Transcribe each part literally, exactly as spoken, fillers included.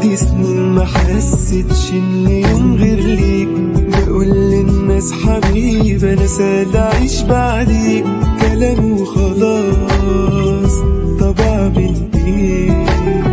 بعد سنين ما حسيتش ان يوم غير ليك، بقول للناس حبيب انا سهل اعيش بعديك، كلام وخلاص طب اعمل ايه؟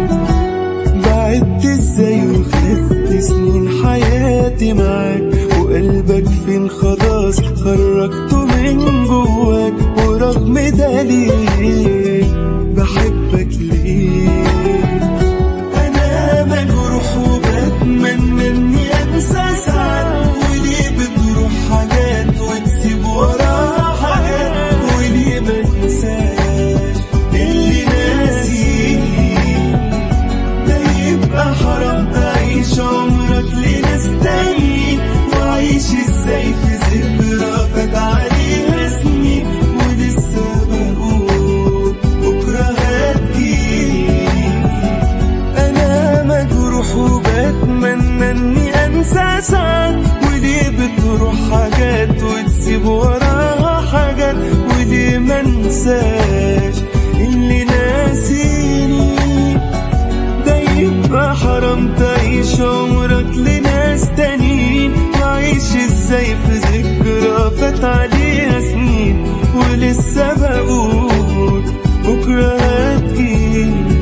بعدت ازاي وخدت سنين حياتي معاك، وقلبك فين خلاص خرجته من جواك، ورغم ده ليه بحبك ليه؟ انا مجروح وبتمنى اني انسى ساعات، وليه بتروح حاجات وتسيب وراها حاجات، وليه منساش اللي ناسيني؟ ده يبقى حرام تعيش عمرك لناس تانيين، وعيش ازاي في ذكرى فات عليها سنين، ولسه بقول بكرة هتجيني. أنا مجروح وبتمنى إني أنسى ساعات، وليه بتروح حاجات وتسيب وراها حاجات، وليه منساش اللي ناسيني؟ ده يبقى حرام تعيش عمرك لناس تانيين، وعيش ازاي في ذكرى فات عليها سنين، ولسه بقول بكرة هتجيني.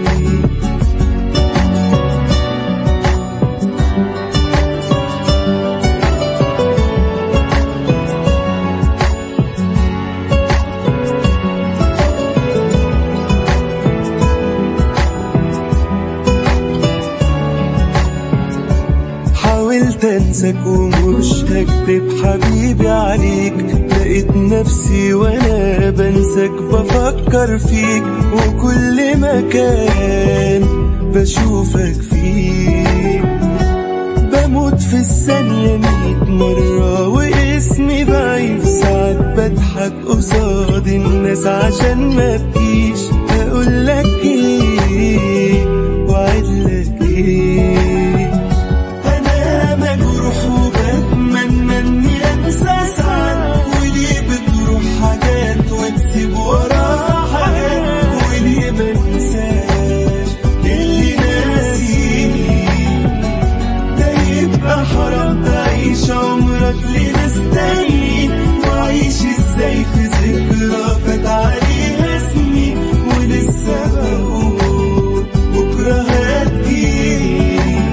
حاولت انساك ومش هكدب حبيبي عليك، لقيت نفسي وانا بنساك بفكر فيك، وكل مكان بشوفك فيه بموت في الثانية ميت مرة، واسمي بعيد ساعات بضحك قصاد الناس عشان ما بكيش، هقولك ايه وعدلك ايه؟ مجروح وبتمنى اني انسى ساعات، وليه بتروح حاجات وتسيب وراها حاجات، وليه منساش اللي ناسيني؟ ده يبقى حرام تعيش عمرك لناس تانيين، وعيش ازاي في ذكرى فات عليها سنين، ولسه بقول بكرة هتجيني.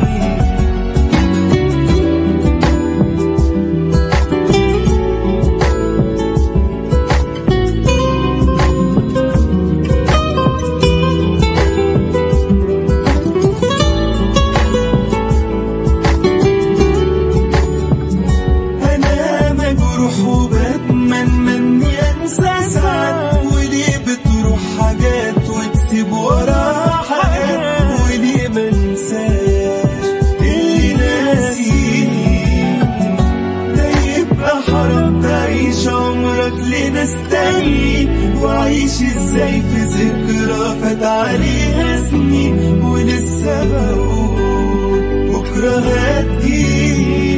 وبتمنى اني انسى ساعات، وليه بتروح حاجات وتسيب وراها حاجات، وليه منساش اللي ناسيني؟ ده يبقى حرام تعيش عمرك لناس تانيين، وعيش ازاي في ذكرى فات عليها سنين، ولسه بقول بكرة هتجيني.